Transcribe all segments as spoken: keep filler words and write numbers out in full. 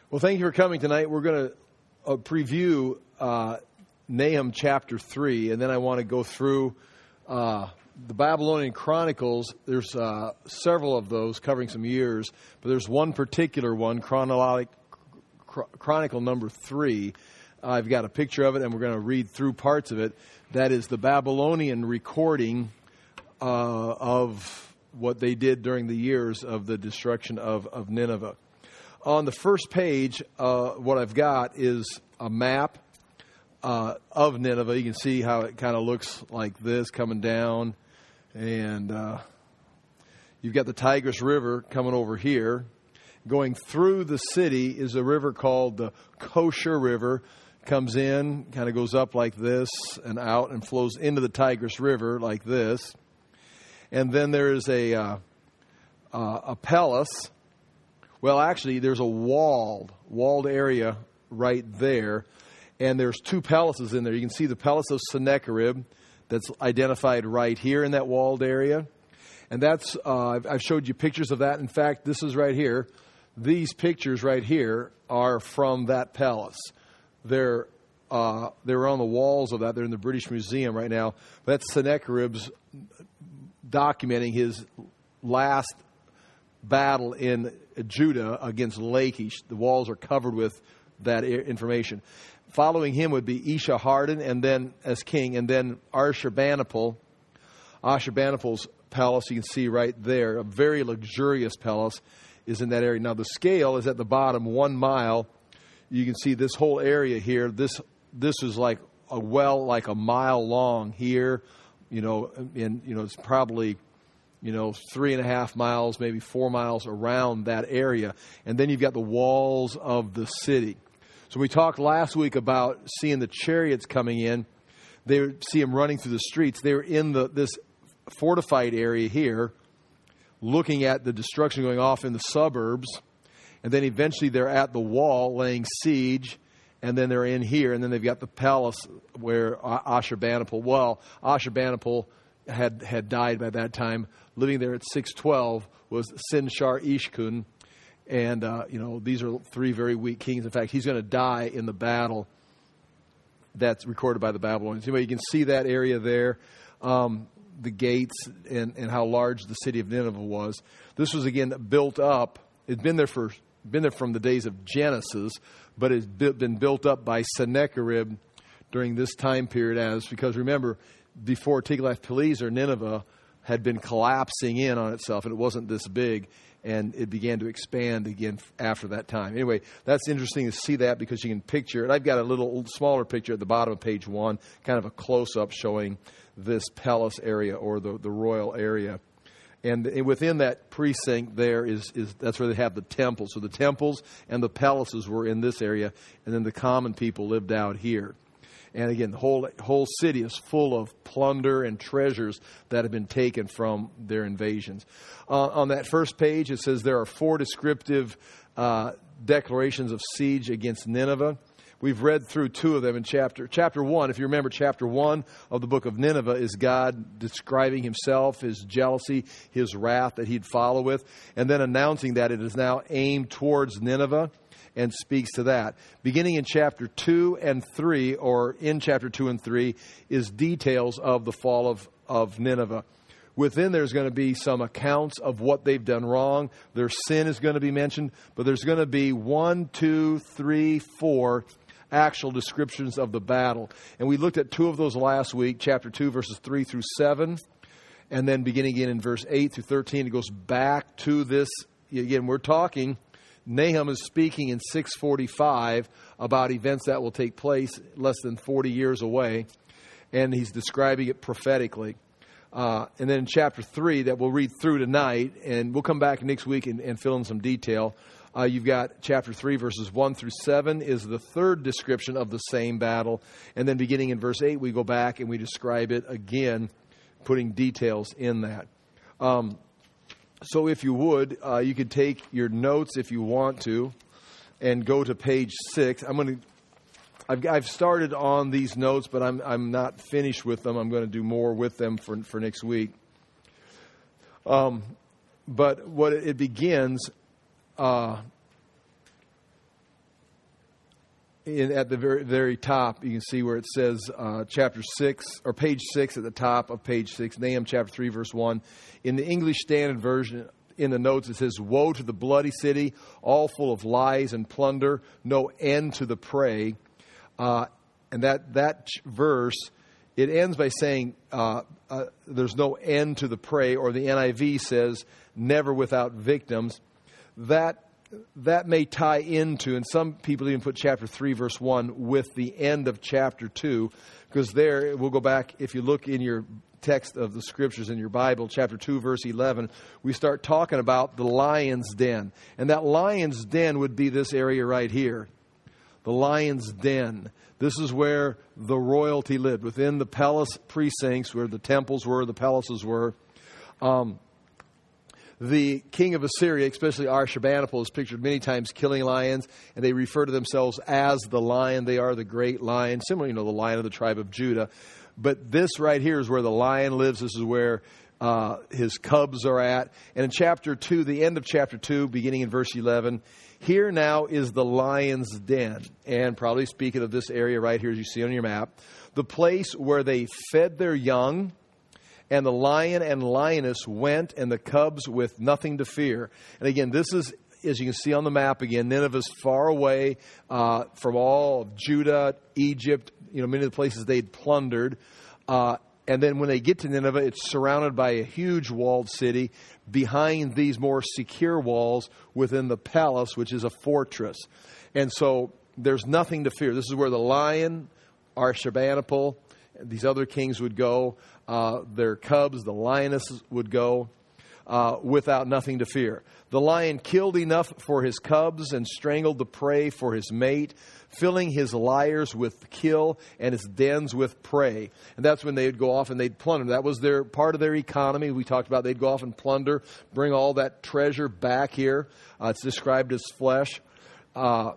Well, thank you for coming tonight. We're going to uh, preview uh, Nahum chapter three, and then I want to go through uh, the Babylonian Chronicles. There's uh, several of those covering some years, but there's one particular one, chronologic, Chronicle number three. I've got a picture of it, and we're going to read through parts of it. That is the Babylonian recording uh, of what they did during the years of the destruction of, of Nineveh. On the first page, uh, what I've got is a map uh, of Nineveh. You can see how it kind of looks like this coming down. And uh, you've got the Tigris River coming over here. Going through the city is a river called the Kosher River. Comes in, kind of goes up like this and out and flows into the Tigris River like this. And then there is a, uh, uh, a palace. Well, actually, there's a walled, walled area right there, and there's two palaces in there. You can see the palace of Sennacherib that's identified right here in that walled area, and that's uh, I've, I've showed you pictures of that. In fact, this is right here. These pictures right here are from that palace. They're uh, they're on the walls of that. They're in the British Museum right now. That's Sennacherib's documenting his last battle in Judah against Lachish. The walls are covered with that information. Following him would be Esarhaddon, and then as king, and then Ashurbanipal. Ashurbanipal's palace, you can see right there, a very luxurious palace, is in that area. Now the scale is at the bottom, one mile. You can see this whole area here. This this is like a well, like a mile long here. You know, and you know it's probably, you know, three and a half miles, maybe four miles around that area. And then you've got the walls of the city. So we talked last week about seeing the chariots coming in. They would see them running through the streets. They were in the this fortified area here, looking at the destruction going off in the suburbs. And then eventually they're at the wall laying siege. And then they're in here. And then they've got the palace where Ashurbanipal, well, Ashurbanipal had had died by that time. Living there at six twelve was Sin-shar-ishkun. And, uh, you know, these are three very weak kings. In fact, he's going to die in the battle that's recorded by the Babylonians. Anyway, you can see that area there, um, the gates, and, and how large the city of Nineveh was. This was, again, built up. It's been there for been there from the days of Genesis, but it's been built up by Sennacherib during this time period. As because remember, before Tiglath-Pileser, Nineveh had been collapsing in on itself, and it wasn't this big, and it began to expand again after that time. Anyway, that's interesting to see that because you can picture it. I've got a little smaller picture at the bottom of page one, kind of a close-up showing this palace area or the, the royal area. And within that precinct there is, is that's where they have the temples. So the temples and the palaces were in this area, and then the common people lived out here. And again, the whole whole city is full of plunder and treasures that have been taken from their invasions. Uh, on that first page, it says there are four descriptive uh, declarations of siege against Nineveh. We've read through two of them in chapter chapter one. If you remember, chapter one of the book of Nineveh is God describing himself, his jealousy, his wrath that he'd follow with, and then announcing that it is now aimed towards Nineveh and speaks to that. Beginning in chapter two and three, or in chapter two and three, is details of the fall of, of Nineveh. Within there's going to be some accounts of what they've done wrong. Their sin is going to be mentioned, but there's going to be one, two, three, four actual descriptions of the battle. And we looked at two of those last week, chapter two, verses three through seven, and then beginning again in verse eight through thirteen, it goes back to this. Again, we're talking, Nahum is speaking in six forty-five about events that will take place less than forty years away, and he's describing it prophetically. Uh, and then in chapter three that we'll read through tonight, and we'll come back next week and, and fill in some detail. Uh, you've got chapter three, verses one through seven is the third description of the same battle. And then beginning in verse eight, we go back and we describe it again, putting details in that. Um, so if you would, uh, you could take your notes if you want to and go to page six. I'm going to, I've, I've started on these notes, but I'm, I'm not finished with them. I'm going to do more with them for, for next week. Um, but what it begins... Uh, in, at the very, very top, you can see where it says uh, chapter six, or page six at the top of page six, Nahum chapter three, verse one. In the English Standard Version, in the notes, it says, "Woe to the bloody city, all full of lies and plunder, no end to the prey." Uh, and that, that verse, it ends by saying, uh, uh, there's no end to the prey, or the N I V says, never without victims. That that may tie into, and some people even put chapter three, verse one, with the end of chapter two, because there, we'll go back, if you look in your text of the scriptures in your Bible, chapter two, verse eleven, we start talking about the lion's den. And that lion's den would be this area right here. The lion's den. This is where the royalty lived, within the palace precincts, where the temples were, the palaces were. Um, the king of Assyria, especially Ashurbanipal, is pictured many times killing lions, and they refer to themselves as the lion. They are the great lion, similar, you know, the lion of the tribe of Judah. But this right here is where the lion lives. This is where uh, his cubs are at. And in chapter two, the end of chapter two, beginning in verse eleven, here now is the lion's den. And probably speaking of this area right here, as you see on your map, the place where they fed their young, and the lion and lioness went, and the cubs with nothing to fear. And again, this is, as you can see on the map again, Nineveh's far away uh, from all of Judah, Egypt, you know, many of the places they'd plundered. Uh, and then when they get to Nineveh, it's surrounded by a huge walled city behind these more secure walls within the palace, which is a fortress. And so there's nothing to fear. This is where the lion, Ashurbanipal, these other kings would go. Uh, their cubs, the lionesses, would go uh, without nothing to fear. The lion killed enough for his cubs and strangled the prey for his mate, filling his lairs with kill and his dens with prey. And that's when they'd go off and they'd plunder. That was their part of their economy. We talked about they'd go off and plunder, bring all that treasure back here. Uh, it's described as flesh. Uh,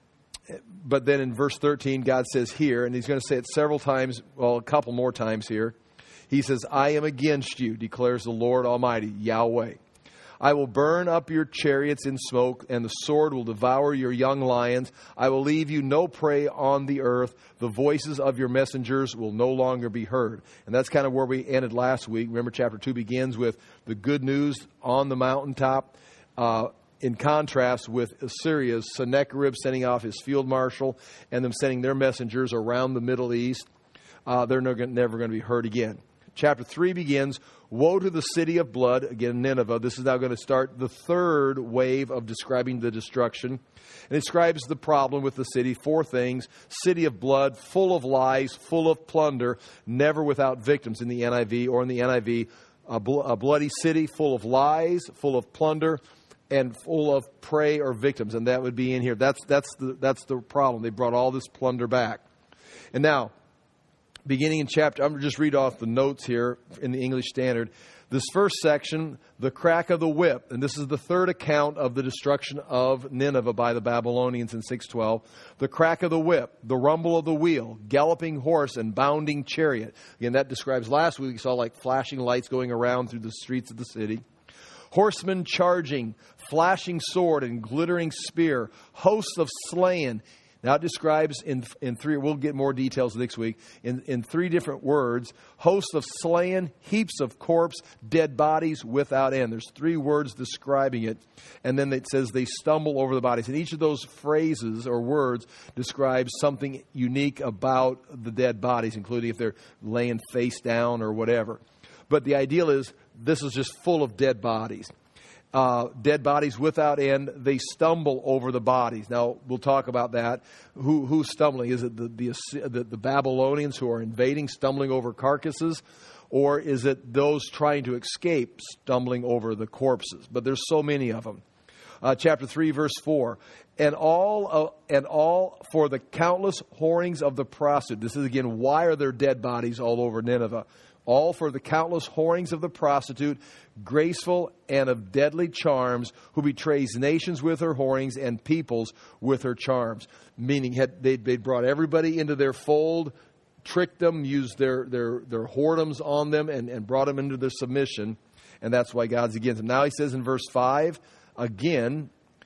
but then in verse thirteen, God says here, and he's going to say it several times, well, a couple more times here. He says, "I am against you, declares the Lord Almighty, Yahweh. I will burn up your chariots in smoke, and the sword will devour your young lions. I will leave you no prey on the earth. The voices of your messengers will no longer be heard." And that's kind of where we ended last week. Remember, chapter two begins with the good news on the mountaintop, uh, in contrast with Assyria's Sennacherib sending off his field marshal and them sending their messengers around the Middle East. Uh, they're never going to be heard again. Chapter three begins, "Woe to the city of blood," again Nineveh. This is now going to start the third wave of describing the destruction. And it describes the problem with the city. Four things: city of blood, full of lies, full of plunder, never without victims in the N I V, or in the N I V, a, bl- a bloody city full of lies, full of plunder, and full of prey or victims. And that would be in here. That's, that's, the, that's the problem. They brought all this plunder back. And now, beginning in chapter, I'm going to just read off the notes here in the English Standard. This first section, the crack of the whip, and this is the third account of the destruction of Nineveh by the Babylonians in six twelve. The crack of the whip, the rumble of the wheel, galloping horse and bounding chariot. Again, that describes last week, we saw like flashing lights going around through the streets of the city. Horsemen charging, flashing sword and glittering spear, hosts of slain. Now it describes in in three, we'll get more details next week, in, in three different words, hosts of slain, heaps of corpse, dead bodies without end. There's three words describing it. And then it says they stumble over the bodies. And each of those phrases or words describes something unique about the dead bodies, including if they're laying face down or whatever. But the ideal is this is just full of dead bodies. Uh, dead bodies without end. They stumble over the bodies. Now, we'll talk about that. Who, who's stumbling? Is it the, the, the, the Babylonians who are invading, stumbling over carcasses? Or is it those trying to escape, stumbling over the corpses? But there's so many of them. Uh, chapter three, verse four. And all, uh, and all for the countless whorings of the prostitute. This is again, why are there dead bodies all over Nineveh? All for the countless whorings of the prostitute, graceful and of deadly charms, who betrays nations with her whorings and peoples with her charms. Meaning had, they'd, they'd brought everybody into their fold, tricked them, used their, their, their whoredoms on them, and, and brought them into their submission. And that's why God's against them. Now he says in verse five, again,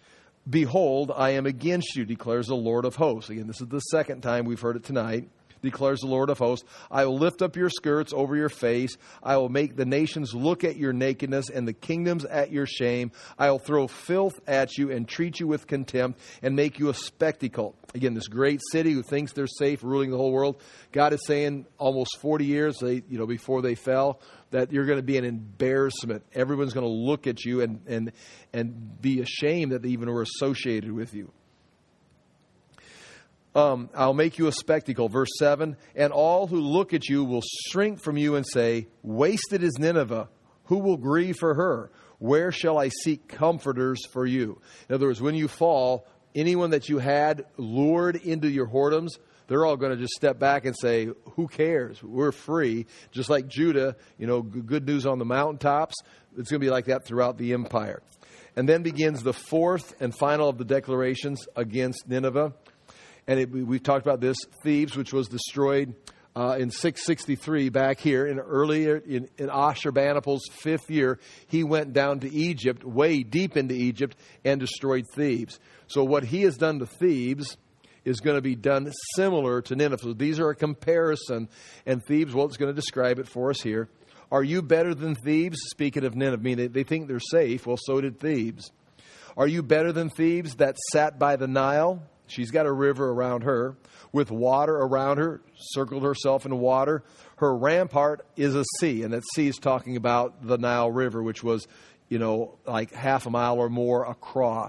Behold, I am against you, declares the Lord of hosts. Again, this is the second time we've heard it tonight. Declares the Lord of hosts. I will lift up your skirts over your face. I will make the nations look at your nakedness and the kingdoms at your shame. I will throw filth at you and treat you with contempt and make you a spectacle. Again, this great city who thinks they're safe, ruling the whole world. God is saying almost forty years, they, you know, before they fell, that you're going to be an embarrassment. Everyone's going to look at you and, and, and be ashamed that they even were associated with you. Um, I'll make you a spectacle. Verse seven, and all who look at you will shrink from you and say, wasted is Nineveh. Who will grieve for her? Where shall I seek comforters for you? In other words, when you fall, anyone that you had lured into your whoredoms, they're all going to just step back and say, who cares? We're free. Just like Judah, you know, good news on the mountaintops. It's going to be like that throughout the empire. And then begins the fourth and final of the declarations against Nineveh. And it, we've talked about this, Thebes, which was destroyed uh, in six sixty-three back here. In earlier, in, in Ashurbanipal's fifth year, he went down to Egypt, way deep into Egypt, and destroyed Thebes. So what he has done to Thebes is going to be done similar to Nineveh. So these are a comparison. And Thebes, well, it's going to describe it for us here. Are you better than Thebes? Speaking of Nineveh, I mean, they, they think they're safe. Well, so did Thebes. Are you better than Thebes that sat by the Nile? She's got a river around her, with water around her, circled herself in water. Her rampart is a sea, and that sea is talking about the Nile River, which was, you know, like half a mile or more across.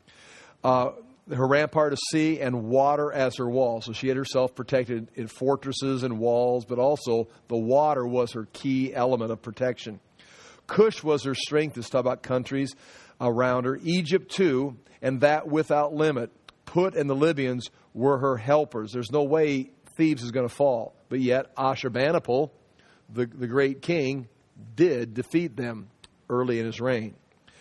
Uh, her rampart is sea and water as her wall. So she had herself protected in fortresses and walls, but also the water was her key element of protection. Cush was her strength. Let's talk about countries around her. Egypt too, and that without limit. Put and the Libyans were her helpers. There's no way Thebes is going to fall. But yet Ashurbanipal, the, the great king, did defeat them early in his reign.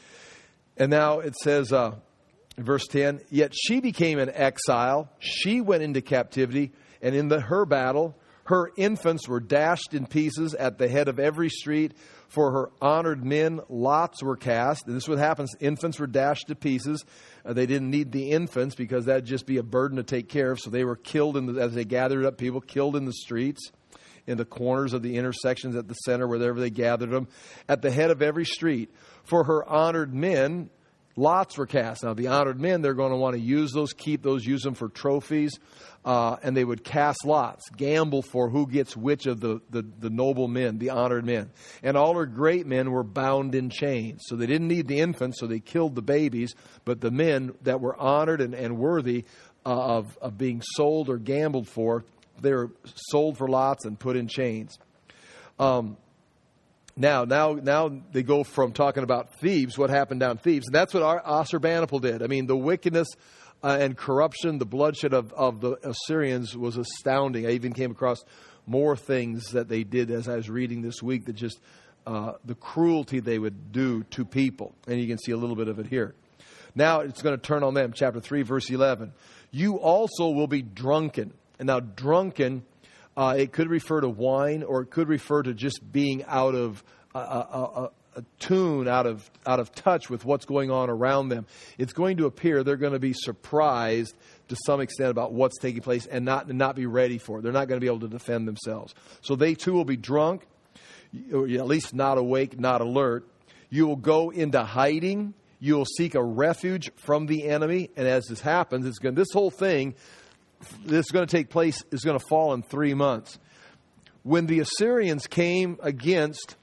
And now it says uh, in verse ten, yet she became an exile. She went into captivity, and in the, her battle, her infants were dashed in pieces at the head of every street. For her honored men, lots were cast. And this is what happens. Infants were dashed to pieces. Uh, they didn't need the infants because that'd just be a burden to take care of. So they were killed in the, as they gathered up people, killed in the streets, in the corners of the intersections, at the center, wherever they gathered them, at the head of every street. For her honored men, lots were cast. Now, the honored men, they're going to want to use those, keep those, use them for trophies. Uh, and they would cast lots, gamble for who gets which of the, the, the noble men, the honored men. And all her great men were bound in chains. So they didn't need the infants, so they killed the babies. But the men that were honored and, and worthy uh, of, of being sold or gambled for, they were sold for lots and put in chains. Um, now, now, now they go from talking about Thebes, what happened down Thebes. And that's what Ashurbanipal did. I mean, the wickedness Uh, and corruption, the bloodshed of, of the Assyrians was astounding. I even came across more things that they did as I was reading this week, that just uh, the cruelty they would do to people. And you can see a little bit of it here. Now it's going to turn on them. Chapter three, verse eleven. You also will be drunken. And now drunken, uh, it could refer to wine, or it could refer to just being out of a, a, a, a tune, out of out of touch with what's going on around them. It's going to appear they're going to be surprised to some extent about what's taking place and not and not be ready for it. They're not going to be able to defend themselves. So they too will be drunk, or at least not awake, not alert. You will go into hiding. You will seek a refuge from the enemy. And as this happens, it's going this whole thing, this is going to take place, is going to fall in three months. When the Assyrians came against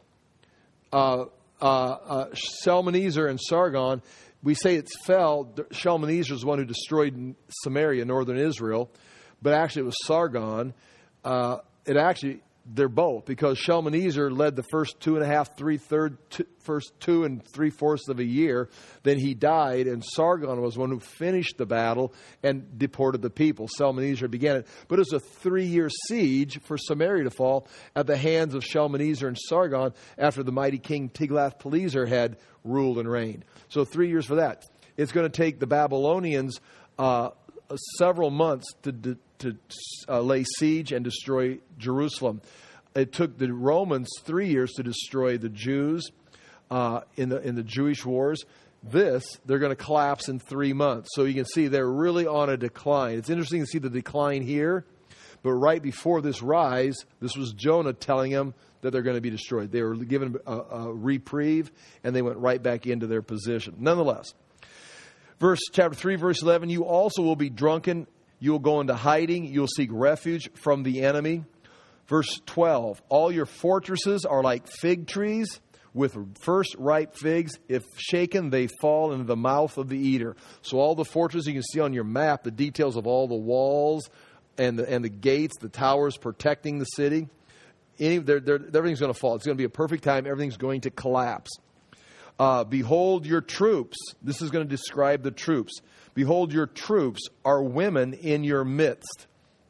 uh, uh, uh, Shalmaneser and Sargon, we say it's fell. Shalmaneser is the one who destroyed Samaria, northern Israel, but actually it was Sargon. Uh, it actually, they're both, because Shalmaneser led the first two and a half, three third, two, first two and three fourths of a year. Then he died, and Sargon was the one who finished the battle and deported the people. Shalmaneser began it, but it was a three-year siege for Samaria to fall at the hands of Shalmaneser and Sargon after the mighty king Tiglath-Pileser had ruled and reigned. So three years for that. It's going to take the Babylonians uh, several months to to, to uh, lay siege and destroy Jerusalem. It took the Romans three years to destroy the Jews uh, in the in the Jewish wars. this, they're going to collapse in three months. So you can see they're really on a decline. It's interesting to see the decline here. But right before this rise, this was Jonah telling them that they're going to be destroyed. They were given a, a reprieve, and they went right back into their position. Nonetheless, verse chapter three, verse eleven, you also will be drunken. You will go into hiding. You will seek refuge from the enemy. Verse twelve, all your fortresses are like fig trees with first ripe figs. If shaken, they fall into the mouth of the eater. So all the fortresses you can see on your map, the details of all the walls and the, and the gates, the towers protecting the city, any, they're, they're, everything's going to fall. It's going to be a perfect time. Everything's going to collapse. Uh, Behold your troops. This is going to describe the troops. Behold your troops are women in your midst.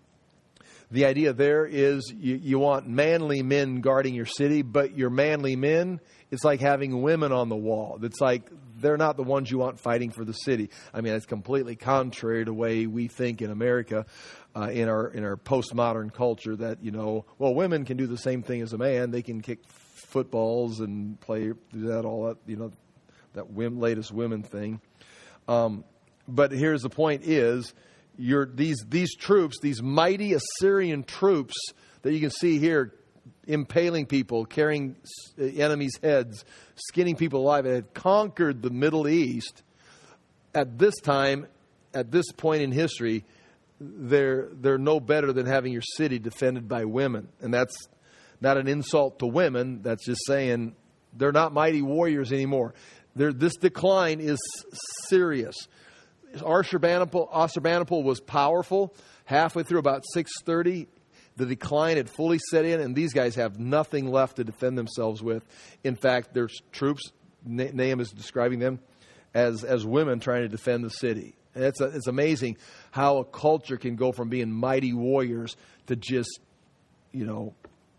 The idea there is you, you want manly men guarding your city, but your manly men, it's like having women on the wall. It's like they're not the ones you want fighting for the city. I mean, it's completely contrary to the way we think in America, uh, in our in our postmodern culture, that, you know, well, women can do the same thing as a man. They can kick footballs and play, do that, all that, you know, that women, latest women thing. Um, but here's the point is, You're, these these troops, these mighty Assyrian troops that you can see here, impaling people, carrying enemies' heads, skinning people alive, and had conquered the Middle East. At this time, at this point in history, they're they're no better than having your city defended by women, and that's not an insult to women. That's just saying they're not mighty warriors anymore. They're, this decline is serious. Ashurbanipal, Ashurbanipal was powerful. Halfway through about six thirty, the decline had fully set in, and these guys have nothing left to defend themselves with. In fact, there's troops, Nahum is describing them as, as women trying to defend the city. And it's, a, it's amazing how a culture can go from being mighty warriors to just, you know,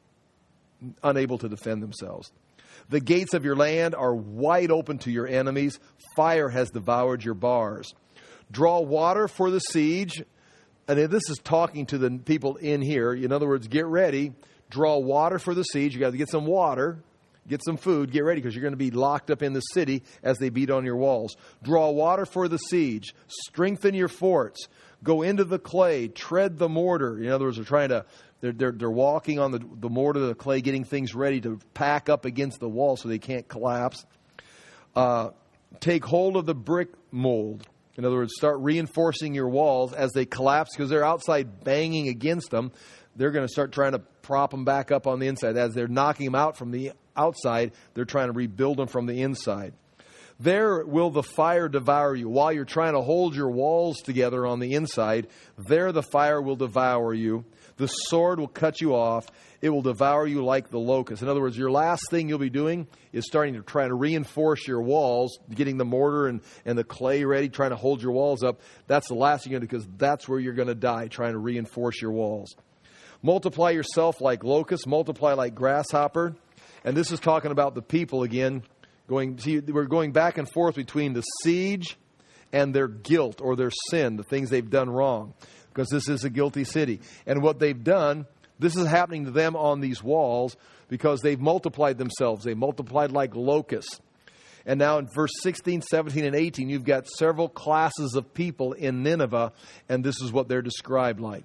unable to defend themselves. The gates of your land are wide open to your enemies. Fire has devoured your bars. Draw water for the siege. And this is talking to the people in here. In other words, get ready. Draw water for the siege. You got to get some water, get some food, get ready, because you're going to be locked up in the city as they beat on your walls. Draw water for the siege. Strengthen your forts. Go into the clay. Tread the mortar. In other words, they're trying to, they're they're, they're walking on the, the mortar, the clay, getting things ready to pack up against the wall so they can't collapse. Uh, take hold of the brick mold. In other words, start reinforcing your walls as they collapse, because they're outside banging against them. They're going to start trying to prop them back up on the inside. As they're knocking them out from the outside, they're trying to rebuild them from the inside. There will the fire devour you. While you're trying to hold your walls together on the inside, there the fire will devour you. The sword will cut you off. It will devour you like the locust. In other words, your last thing you'll be doing is starting to try to reinforce your walls, getting the mortar and, and the clay ready, trying to hold your walls up. That's the last thing you're going to do, because that's where you're going to die, trying to reinforce your walls. Multiply yourself like locusts, multiply like grasshopper. And this is talking about the people again. Going, see, we're going back and forth between the siege and their guilt or their sin, the things they've done wrong, because this is a guilty city. And what they've done, this is happening to them on these walls because they've multiplied themselves. They multiplied like locusts. And now in verse sixteen, seventeen, and eighteen, you've got several classes of people in Nineveh, and this is what they're described like.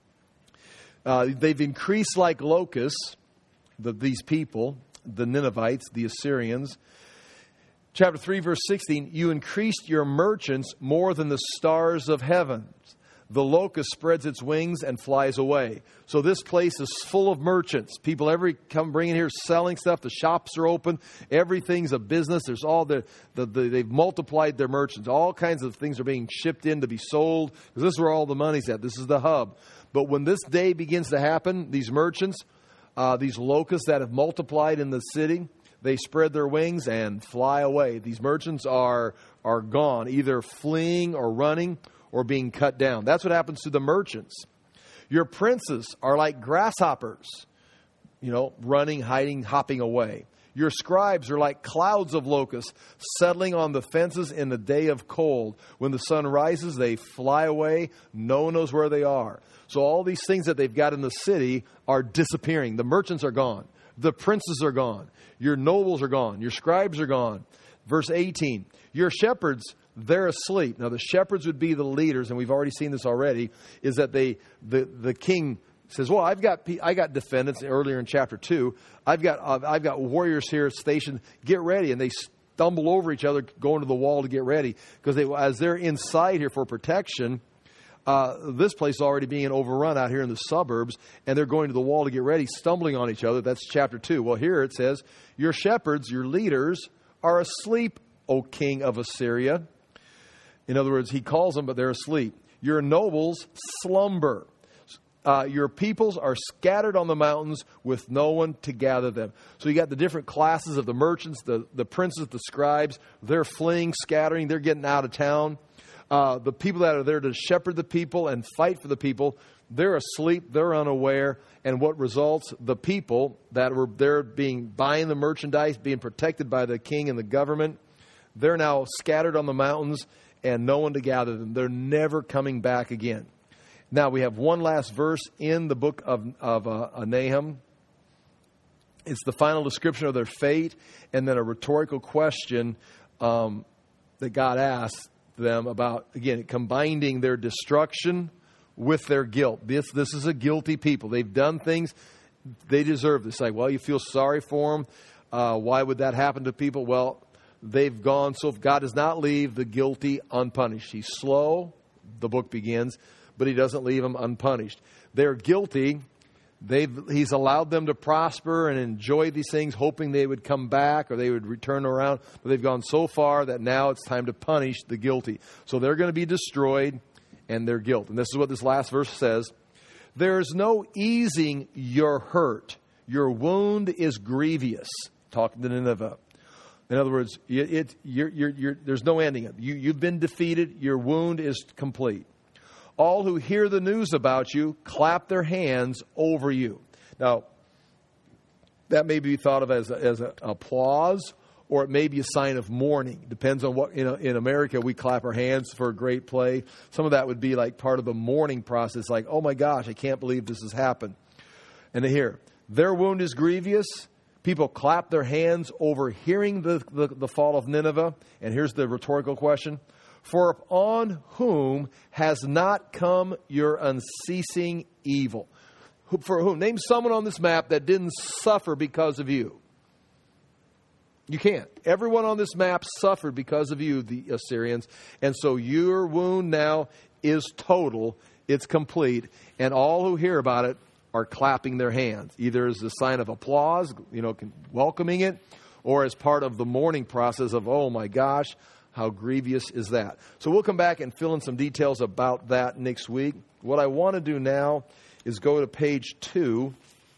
Uh, they've increased like locusts, the, these people, the Ninevites, the Assyrians. Chapter three, verse sixteen, you increased your merchants more than the stars of heaven. The locust spreads its wings and flies away. So this place is full of merchants. People every come bringing here selling stuff. The shops are open. Everything's a business. There's all the, the, the they've multiplied their merchants. All kinds of things are being shipped in to be sold, because this is where all the money's at. This is the hub. But when this day begins to happen, these merchants, uh, these locusts that have multiplied in the city, they spread their wings and fly away. These merchants are are gone, either fleeing or running or being cut down. That's what happens to the merchants. Your princes are like grasshoppers, you know, running, hiding, hopping away. Your scribes are like clouds of locusts settling on the fences in the day of cold. When the sun rises, they fly away. No one knows where they are. So all these things that they've got in the city are disappearing. The merchants are gone. The princes are gone. Your nobles are gone. Your scribes are gone. Verse eighteen, your shepherds, they're asleep. Now the shepherds would be the leaders, and we've already seen this already, is that they the, the king says, well, I've got I got defendants earlier in chapter two. I've got uh, I've got warriors here stationed. Get ready, and they stumble over each other, going to the wall to get ready because they, as they're inside here for protection. Uh, this place is already being overrun out here in the suburbs, and they're going to the wall to get ready, stumbling on each other. That's chapter two. Well, here it says, your shepherds, your leaders, are asleep, O king of Assyria. In other words, he calls them, but they're asleep. Your nobles slumber. Uh, your peoples are scattered on the mountains with no one to gather them. So you got the different classes of the merchants, the, the princes, the scribes. They're fleeing, scattering. They're getting out of town. Uh, the people that are there to shepherd the people and fight for the people, they're asleep, they're unaware. And what results? The people that were there being buying the merchandise, being protected by the king and the government, they're now scattered on the mountains and no one to gather them. They're never coming back again. Now we have one last verse in the book of, of uh, Nahum. It's the final description of their fate, and then a rhetorical question um, that God asks them about, again, combining their destruction with their guilt. This this is a guilty people. They've done things. They deserve this. Like, well, you feel sorry for them. Uh, why would that happen to people? Well, they've gone. So if God does not leave the guilty unpunished. He's slow, the book begins, but he doesn't leave them unpunished. They're guilty. They've, he's allowed them to prosper and enjoy these things, hoping they would come back or they would return around. But they've gone so far that now it's time to punish the guilty. So they're going to be destroyed and their guilt. And this is what this last verse says. There is no easing your hurt. Your wound is grievous. Talking to Nineveh. In other words, it, it, you're, you're, you're, there's no ending it. You, you've been defeated. Your wound is complete. All who hear the news about you clap their hands over you. Now, that may be thought of as a, as a applause, or it may be a sign of mourning. Depends on what, you know, in America, we clap our hands for a great play. Some of that would be like part of the mourning process, like, oh my gosh, I can't believe this has happened. And here, their wound is grievous. People clap their hands over hearing the, the, the fall of Nineveh. And here's the rhetorical question. For on whom has not come your unceasing evil? For whom? Name someone on this map that didn't suffer because of you. You can't. Everyone on this map suffered because of you, the Assyrians. And so your wound now is total. It's complete. And all who hear about it are clapping their hands, either as a sign of applause, you know, welcoming it, or as part of the mourning process of, oh my gosh, how grievous is that? So we'll come back and fill in some details about that next week. What I want to do now is go to page two,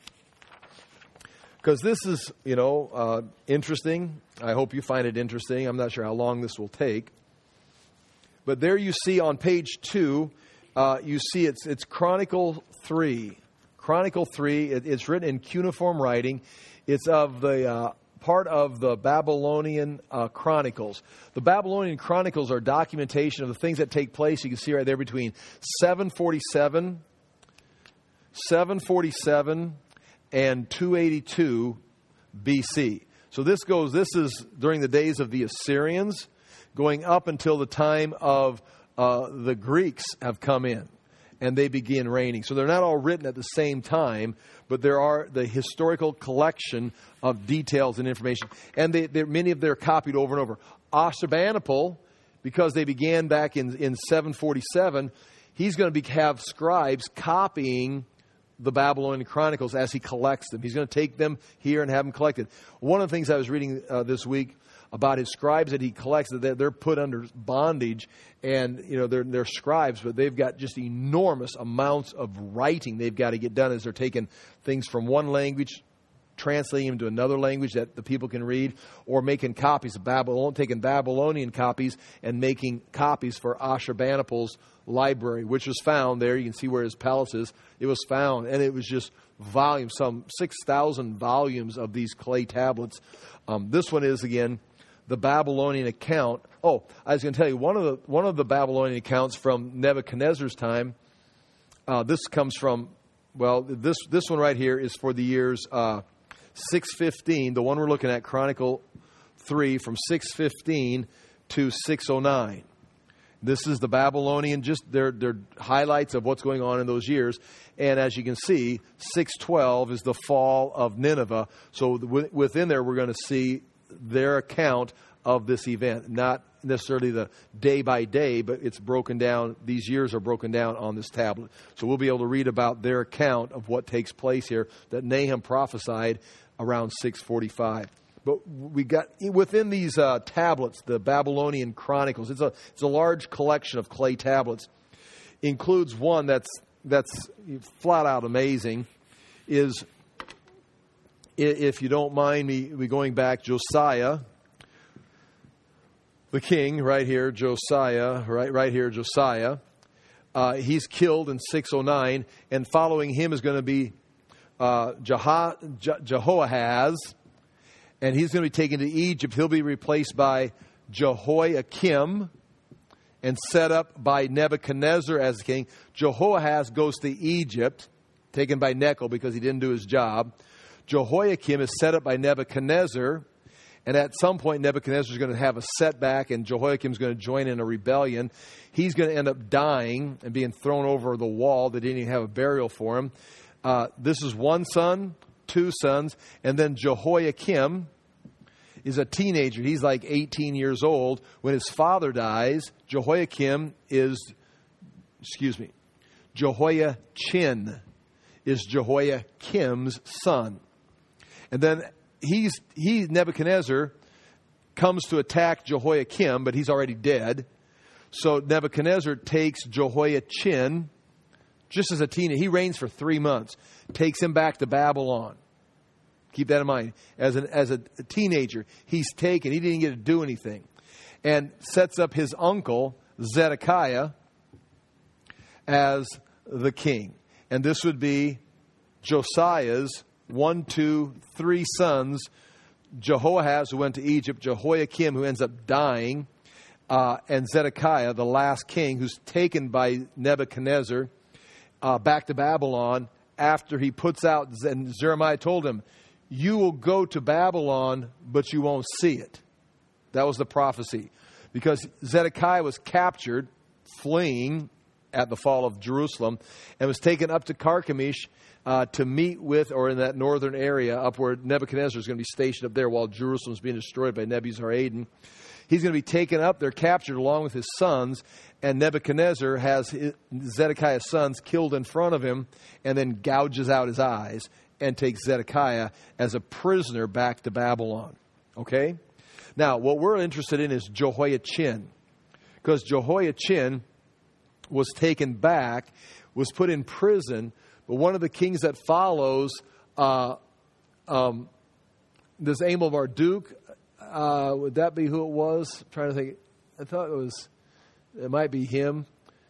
because this is, you know, uh, interesting. I hope you find it interesting. I'm not sure how long this will take. But there you see on page two, uh, you see it's it's Chronicle three. Chronicle three, it, it's written in cuneiform writing. It's of the... Uh, part of the Babylonian uh, Chronicles. The Babylonian Chronicles are documentation of the things that take place. You can see right there between seven forty-seven, seven forty-seven, and two eighty-two B C. So this goes, this is during the days of the Assyrians, going up until the time of uh, the Greeks have come in. And they begin reigning. So they're not all written at the same time, but there are the historical collection of details and information. And they, many of them are copied over and over. Ashurbanipal, because they began back in, in seven forty-seven, he's going to be, have scribes copying the Babylonian Chronicles as he collects them. He's going to take them here and have them collected. One of the things I was reading uh, this week about his scribes that he collects, that they're put under bondage, and you know they're they're scribes, but they've got just enormous amounts of writing they've got to get done as they're taking things from one language, translating them to another language that the people can read, or making copies of Babylon, taking Babylonian copies and making copies for Ashurbanipal's library, which was found there. You can see where his palace is. It was found, and it was just volumes, some six thousand volumes of these clay tablets. Um, this one is, again, the Babylonian account. Oh, I was going to tell you, one of the one of the Babylonian accounts from Nebuchadnezzar's time, uh, this comes from, well, this this one right here is for the years uh, six fifteen. The one we're looking at, Chronicle three from six fifteen to six oh nine. This is the Babylonian, just their, their highlights of what's going on in those years. And as you can see, six twelve is the fall of Nineveh. So w- within there, we're going to see their account of this event. Not necessarily the day by day, but it's broken down. These years are broken down on this tablet. So we'll be able to read about their account of what takes place here that Nahum prophesied around six forty-five. But we got within these uh, tablets, the Babylonian Chronicles. It's a it's a large collection of clay tablets. Includes one that's that's flat out amazing. Is, if you don't mind me, we going back, Josiah, the king, right here, Josiah, right right here, Josiah. Uh, he's killed in six oh nine, and following him is going to be uh, Jeho- Je- Jehoahaz. And he's going to be taken to Egypt. He'll be replaced by Jehoiakim and set up by Nebuchadnezzar as king. Jehoahaz goes to Egypt, taken by Necho because he didn't do his job. Jehoiakim is set up by Nebuchadnezzar. And at some point, Nebuchadnezzar is going to have a setback, and Jehoiakim is going to join in a rebellion. He's going to end up dying and being thrown over the wall. They didn't even have a burial for him. Uh, this is one son, two sons, and then Jehoiakim is a teenager. He's like eighteen years old. When his father dies, Jehoiakim is, excuse me, Jehoiachin is Jehoiakim's son. And then he's he Nebuchadnezzar comes to attack Jehoiakim, but he's already dead. So Nebuchadnezzar takes Jehoiachin just as a teenager. He reigns for three months, takes him back to Babylon. Keep that in mind. As an as a teenager, he's taken. He didn't get to do anything. And sets up his uncle, Zedekiah, as the king. And this would be Josiah's one, two, three sons. Jehoahaz, who went to Egypt. Jehoiakim, who ends up dying. Uh, and Zedekiah, the last king, who's taken by Nebuchadnezzar uh, back to Babylon after he puts out, and Jeremiah told him, you will go to Babylon, but you won't see it. That was the prophecy. Because Zedekiah was captured, fleeing at the fall of Jerusalem, and was taken up to Carchemish uh, to meet with, or in that northern area, up where Nebuchadnezzar is going to be stationed up there while Jerusalem is being destroyed by Nebuzaradan. He's going to be taken up there, captured along with his sons, and Nebuchadnezzar has his, Zedekiah's sons killed in front of him, and then gouges out his eyes and takes Zedekiah as a prisoner back to Babylon. Okay? Now, what we're interested in is Jehoiachin. Because Jehoiachin was taken back, was put in prison, but one of the kings that follows, uh, um, this Amel Marduk, uh, would that be who it was? I'm trying to think. I thought it was, it might be him.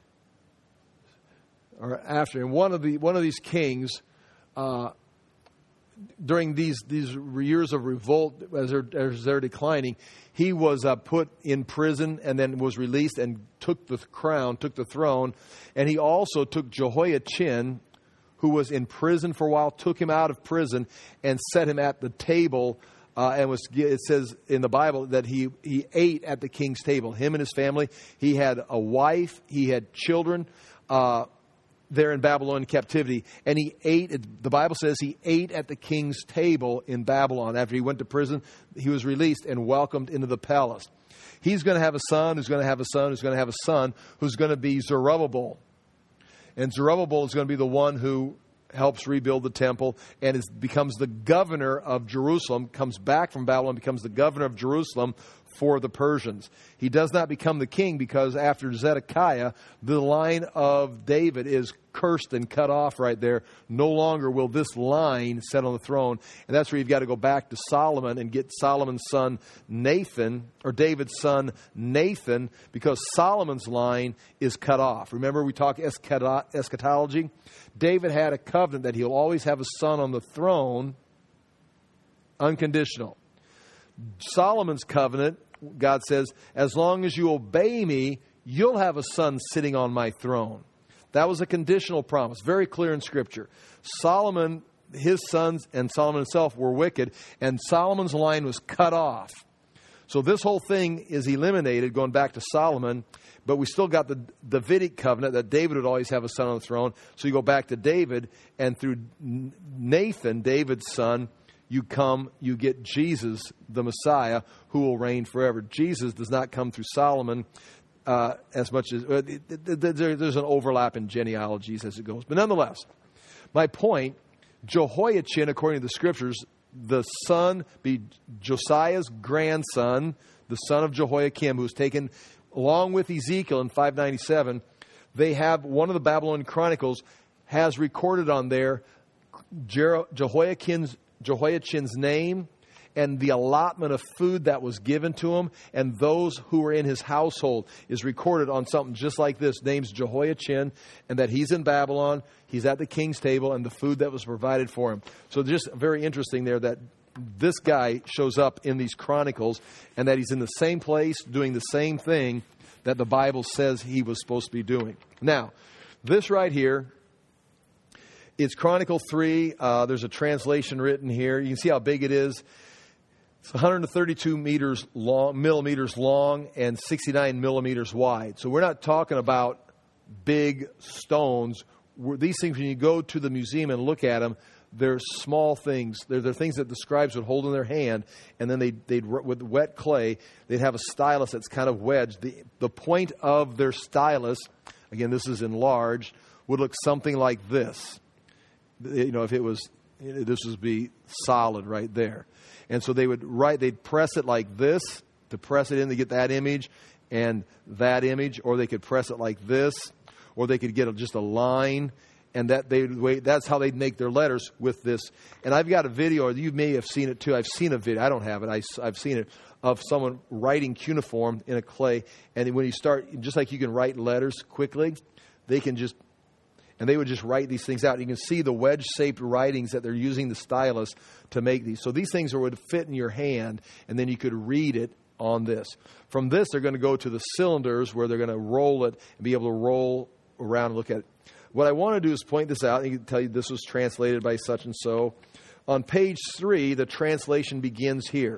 Or after him. One of the one of these kings, uh, during these these years of revolt, as they're, as they're declining, he was uh, put in prison and then was released and took the crown, took the throne. And he also took Jehoiachin, who was in prison for a while, took him out of prison and set him at the table. Uh, and was it says in the Bible that he, he ate at the king's table. Him and his family. He had a wife. He had children. Uh, there in Babylon captivity, and he ate, the Bible says he ate at the king's table in Babylon. After he went to prison, he was released and welcomed into the palace. He's going to have a son, who's going to have a son, who's going to have a son, who's going to be Zerubbabel. And Zerubbabel is going to be the one who helps rebuild the temple and is, becomes the governor of Jerusalem, comes back from Babylon, becomes the governor of Jerusalem for the Persians. He does not become the king because after Zedekiah, the line of David is cursed and cut off right there. No longer will this line sit on the throne. And that's where you've got to go back to Solomon and get Solomon's son Nathan, or David's son Nathan, because Solomon's line is cut off. Remember we talk eschatology? David had a covenant that he'll always have a son on the throne, unconditional. Solomon's covenant, God says, as long as you obey me, you'll have a son sitting on my throne. That was a conditional promise, very clear in Scripture. Solomon, his sons, and Solomon himself were wicked, and Solomon's line was cut off. So this whole thing is eliminated, going back to Solomon, but we still got the Davidic covenant that David would always have a son on the throne. So you go back to David, and through Nathan, David's son, you come, you get Jesus, the Messiah, who will reign forever. Jesus does not come through Solomon uh, as much as... Uh, there, there's an overlap in genealogies as it goes. But nonetheless, my point, Jehoiachin, according to the Scriptures, the son, be Josiah's grandson, the son of Jehoiakim, who was taken along with Ezekiel in five ninety-seven. They have, one of the Babylonian Chronicles has recorded on there Jer- Jehoiakim's, Jehoiachin's name and the allotment of food that was given to him, and those who were in his household is recorded on something just like this. Name's Jehoiachin, and that he's in Babylon, he's at the king's table, and the food that was provided for him. So just very interesting there that this guy shows up in these chronicles, and that he's in the same place doing the same thing that the Bible says he was supposed to be doing. Now, this right here, it's Chronicle three. Uh, there's a translation written here. You can see how big it is. It's one hundred thirty-two meters long, millimeters long and sixty-nine millimeters wide. So we're not talking about big stones. We're, these things, when you go to the museum and look at them, they're small things. They're, they're things that the scribes would hold in their hand, and then they'd, they'd with wet clay, they'd have a stylus that's kind of wedged. The, the point of their stylus, again, this is enlarged, would look something like this. You know, if it was, this would be solid right there. And so they would write, they'd press it like this to press it in to get that image and that image, or they could press it like this, or they could get a, just a line, and that they wait. That's how they'd make their letters with this. And I've got a video, or you may have seen it too. I've seen a video. I don't have it. I, I've seen it of someone writing cuneiform in a clay. And when you start, just like you can write letters quickly, they can just, and they would just write these things out. You can see the wedge-shaped writings that they're using the stylus to make these. So these things would fit in your hand, and then you could read it on this. From this, they're going to go to the cylinders where they're going to roll it and be able to roll around and look at it. What I want to do is point this out. I can tell you this was translated by such and so. On page three, the translation begins here.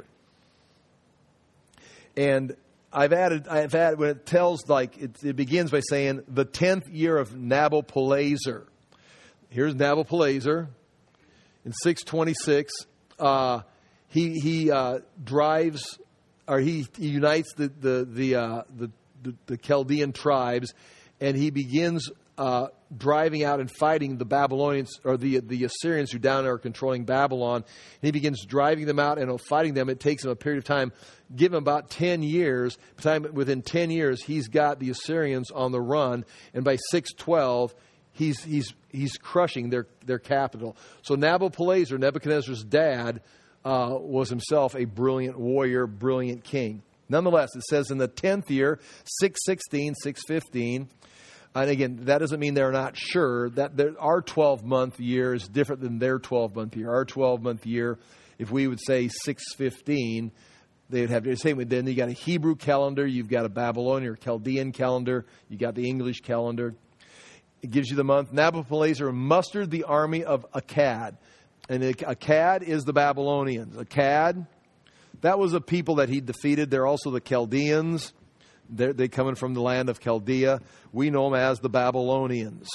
And I've added, I've added, when it tells, like, it, it begins by saying, the tenth year of Nabopolassar. Here's Nabopolassar in six twenty-six. Uh, he he uh, drives, or he, he unites the the the, uh, the the the Chaldean tribes, and he begins uh, driving out and fighting the Babylonians, or the the Assyrians who down there are controlling Babylon. And he begins driving them out and fighting them. It takes him a period of time. Give him about ten years. Time within ten years, he's got the Assyrians on the run, and by six twelve, he's he's he's crushing their their capital. So Nabopolassar, Nebuchadnezzar's dad, uh, was himself a brilliant warrior, brilliant king. Nonetheless, it says in the tenth year, six sixteen, six fifteen. And again, that doesn't mean they're not sure that there, our twelve-month year is different than their twelve-month year. Our twelve-month year, if we would say six fifteen, they would have the same. Then you got a Hebrew calendar, you've got a Babylonian or Chaldean calendar, you got the English calendar. It gives you the month. Nabopolassar mustered the army of Akkad, and Akkad is the Babylonians. Akkad, that was a people that he defeated. They're also the Chaldeans. They're, they're coming from the land of Chaldea. We know them as the Babylonians.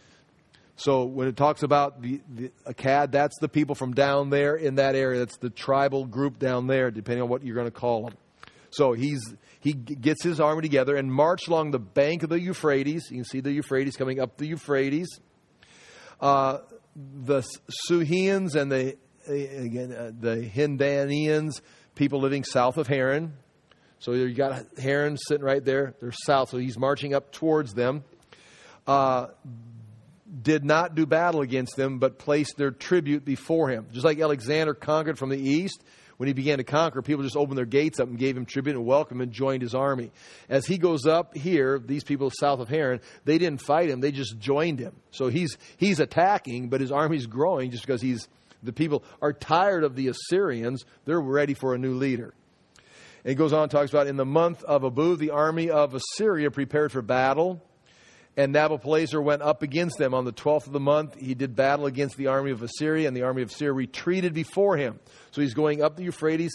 So when it talks about the, the Akkad, that's the people from down there in that area. That's the tribal group down there, depending on what you're going to call them. So he's he gets his army together and marched along the bank of the Euphrates. You can see the Euphrates coming up the Euphrates. Uh, the Suhians and the again uh, the Hindanians, people living south of Haran. So you got Haran sitting right there. They're south, so he's marching up towards them. Uh, did not do battle against them, but placed their tribute before him. Just like Alexander conquered from the east, when he began to conquer, people just opened their gates up and gave him tribute and welcome and joined his army. As he goes up here, these people south of Haran, they didn't fight him, they just joined him. So he's he's attacking, but his army's growing just because he's the people are tired of the Assyrians. They're ready for a new leader. And he goes on and talks about, in the month of Abu, the army of Assyria prepared for battle. And Nabopolassar went up against them on the twelfth of the month. He did battle against the army of Assyria, and the army of Assyria retreated before him. So he's going up the Euphrates.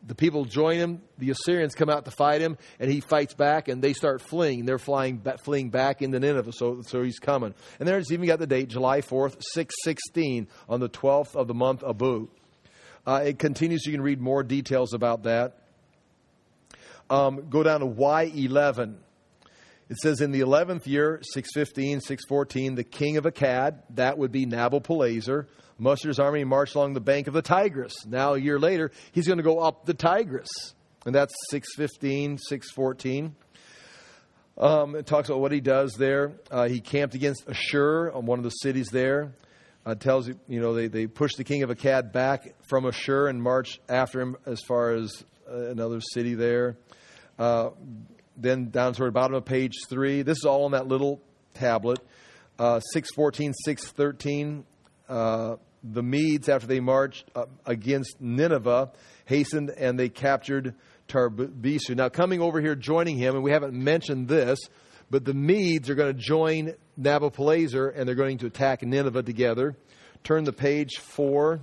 the people join him. The Assyrians come out to fight him, and he fights back, and they start fleeing. They're flying, fleeing back into Nineveh, so, so he's coming. And there's even got the date, July fourth, six sixteen, on the twelfth of the month Abu. Uh, it continues. You can read more details about that. Um, go down to Y eleven. It says, in the eleventh year, six fifteen, six fourteen, the king of Akkad, that would be Nabopolassar, mustered his army and marched along the bank of the Tigris. Now, a year later, he's going to go up the Tigris. And that's six fifteen, six fourteen. Um, it talks about what he does there. Uh, he camped against Ashur on one of the cities there. Uh, tells you, you know, they, they pushed the king of Akkad back from Ashur and marched after him as far as uh, another city there. Uh, then down toward the bottom of page three. This is all on that little tablet. Uh, six fourteen, six thirteen. Uh, the Medes, after they marched uh, against Nineveh, hastened and they captured Tarbisu. Now, coming over here, joining him, and we haven't mentioned this, but the Medes are going to join Nabopolassar, and they're going to attack Nineveh together. Turn the page four.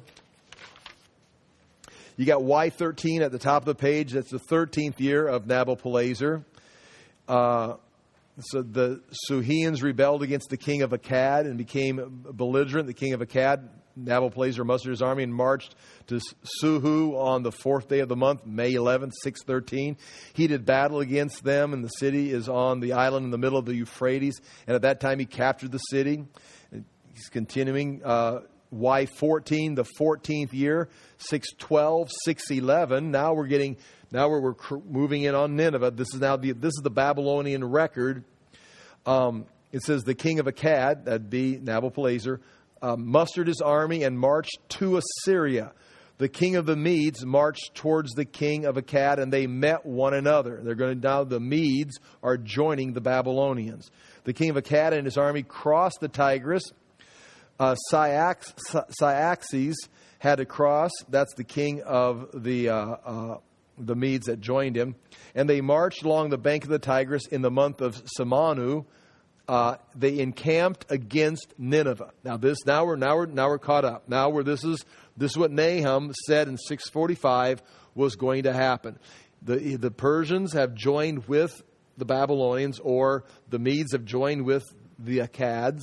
You got Y thirteen at the top of the page. That's the thirteenth year of Nabopolassar. Uh, so the Suhians rebelled against the king of Akkad and became belligerent. The king of Akkad, Nabopolassar, mustered his army and marched to Suhu on the fourth day of the month, May eleventh, six thirteen. He did battle against them, and the city is on the island in the middle of the Euphrates. And at that time, he captured the city. He's continuing. Uh, Y fourteen, the fourteenth year, six twelve, six eleven. Now we're getting, now we're, we're moving in on Nineveh. This is now the, this is the Babylonian record. Um, it says the king of Akkad, that'd be Nabopolassar, uh, mustered his army and marched to Assyria. The king of the Medes marched towards the king of Akkad, and they met one another. They're going to, now the Medes are joining the Babylonians. The king of Akkad and his army crossed the Tigris. Uh, Cyax, Cyaxes had to cross. That's the king of the uh, uh, the Medes that joined him. And they marched along the bank of the Tigris in the month of Samanu. Uh, they encamped against Nineveh. Now this, now we're now we're now we're caught up. Now we're this is this is what Nahum said in six forty-five was going to happen. The the Persians have joined with the Babylonians, or the Medes have joined with the Akkads.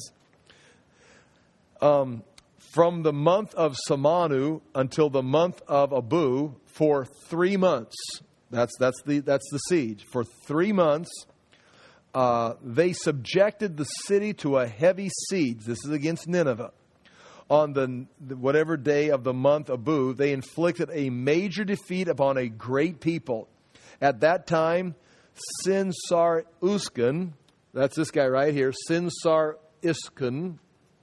Um, from the month of Samanu until the month of Abu, for three months. That's that's the that's the siege. For three months, uh, they subjected the city to a heavy siege. This is against Nineveh. On the, the whatever day of the month Abu, they inflicted a major defeat upon a great people. At that time, Sinsar Uskan, that's this guy right here, Sinsar Uskan.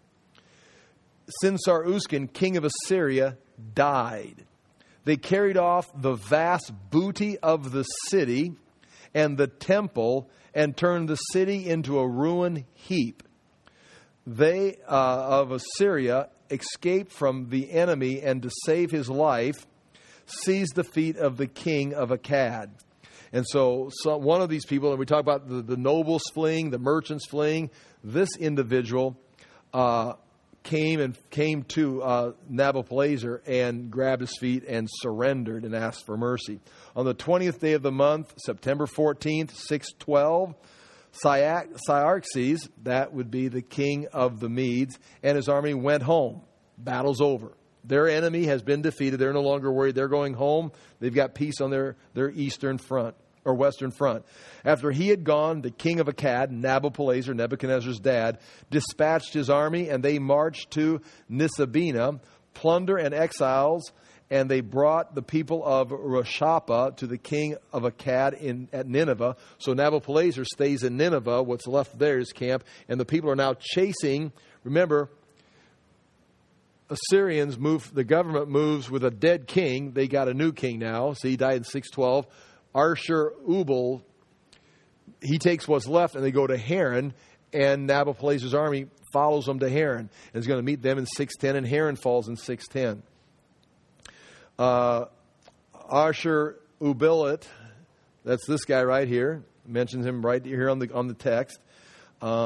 Sinsar Uskan, king of Assyria, died. They carried off the vast booty of the city and the temple and turned the city into a ruin heap. They uh, of Assyria escaped from the enemy, and to save his life, seized the feet of the king of Akkad. And so, so one of these people, and we talk about the, the nobles fleeing, the merchants fleeing, this individual uh came and came to uh, Nabopolassar and grabbed his feet and surrendered and asked for mercy. On the twentieth day of the month, September fourteenth, six twelve, Cyaxes, that would be the king of the Medes, and his army went home. Battle's over. Their enemy has been defeated. They're no longer worried. They're going home. They've got peace on their, their eastern front. Or western front. After he had gone, the king of Akkad, Nabopolassar, Nebuchadnezzar's dad, dispatched his army, and they marched to Nisabina, plunder and exiles, and they brought the people of Rashapa to the king of Akkad in, at Nineveh. So Nabopolassar stays in Nineveh. What's left there is camp, and the people are now chasing. Remember, Assyrians move. The government moves with a dead king. They got a new king now. See, he died in six twelve. Ashur-ubal, he takes what's left, and they go to Haran, and Nabopolassar's army follows them to Haran, and is going to meet them in six ten, and Haran falls in six ten. Uh, Ashur-uballit, that's this guy right here, mentions him right here on the on the text. Um,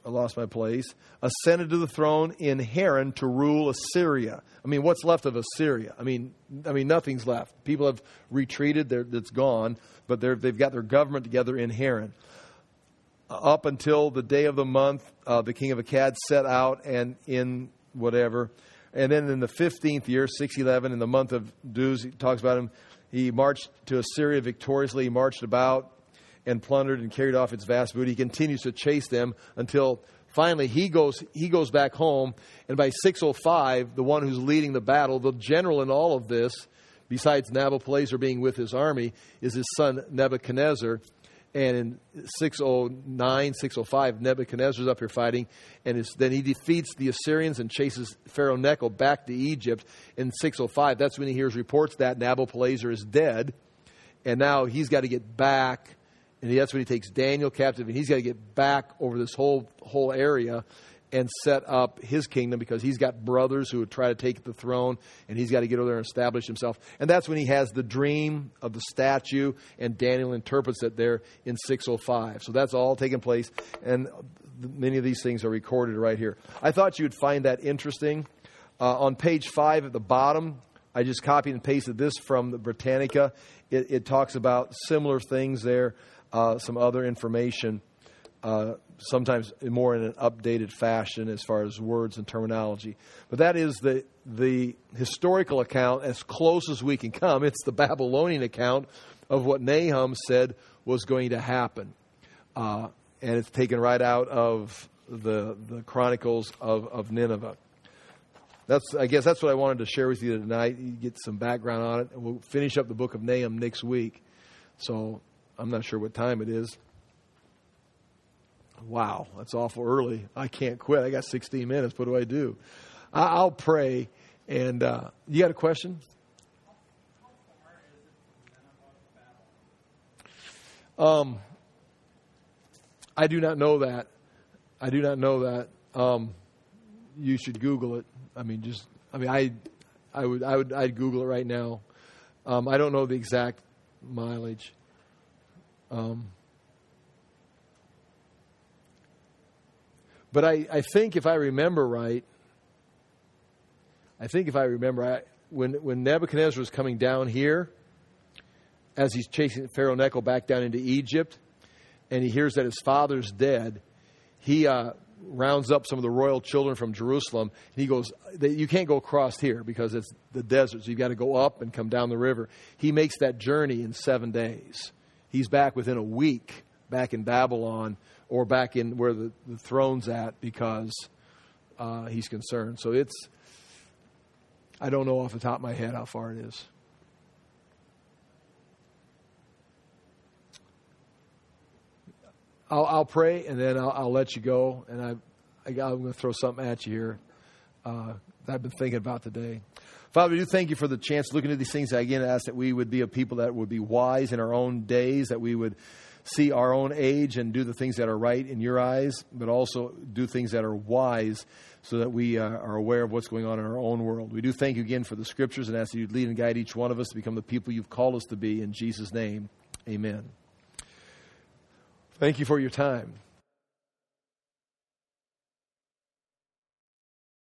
I lost my place, ascended to the throne in Haran to rule Assyria. I mean, what's left of Assyria? I mean, I mean, nothing's left. People have retreated; they're, it's gone. But they're, they've got their government together in Haran. Up until the day of the month, uh, the king of Akkad set out, and in whatever, and then in the fifteenth year, six eleven, in the month of Duz, he talks about him. He marched to Assyria victoriously. He marched about and plundered and carried off its vast booty. He continues to chase them until finally he goes he goes back home. And by six oh five, the one who's leading the battle, the general in all of this, besides Nabopolassar being with his army, is his son Nebuchadnezzar. And in six oh nine, six oh five, Nebuchadnezzar's up here fighting. And it's, then he defeats the Assyrians and chases Pharaoh Necho back to Egypt in six oh five. That's when he hears reports that Nabopolassar is dead. And now he's got to get back. And that's when he takes Daniel captive. And he's got to get back over this whole whole area and set up his kingdom, because he's got brothers who would try to take the throne, and he's got to get over there and establish himself. And that's when he has the dream of the statue, and Daniel interprets it there in six oh five. So that's all taking place, and many of these things are recorded right here. I thought you would find that interesting. Uh, on page five at the bottom, I just copied and pasted this from the Britannica. It, it talks about similar things there, uh, some other information. Uh, sometimes more in an updated fashion as far as words and terminology. But that is the the historical account as close as we can come. It's the Babylonian account of what Nahum said was going to happen. Uh, and it's taken right out of the the Chronicles of, of Nineveh. That's I guess that's what I wanted to share with you tonight. You get some background on it. And we'll finish up the book of Nahum next week. So I'm not sure what time it is. Wow, that's awful early. I can't quit. I got sixteen minutes. What do I do? I'll pray. And uh, you got a question? Um, I do not know that. I do not know that. Um, you should Google it. I mean, just. I mean, I, I would. I would. I'd Google it right now. Um, I don't know the exact mileage. Um. But I, I think if I remember right, I think if I remember, I, when when Nebuchadnezzar was coming down here, as he's chasing Pharaoh Necho back down into Egypt, and he hears that his father's dead, he uh, rounds up some of the royal children from Jerusalem. And he goes, you can't go across here because it's the desert, so you've got to go up and come down the river. He makes that journey in seven days. He's back within a week, back in Babylon, or back in where the, the throne's at, because uh, he's concerned. So it's, I don't know off the top of my head how far it is. I'll, I'll pray, and then I'll, I'll let you go. And I, I, I'm going to throw something at you here uh, that I've been thinking about today. Father, we do thank you for the chance to look into these things. I again ask that we would be a people that would be wise in our own days, that we would see our own age and do the things that are right in your eyes, but also do things that are wise so that we uh, are aware of what's going on in our own world. We do thank you again for the scriptures and ask that you'd lead and guide each one of us to become the people you've called us to be. In Jesus' name, amen. Thank you for your time.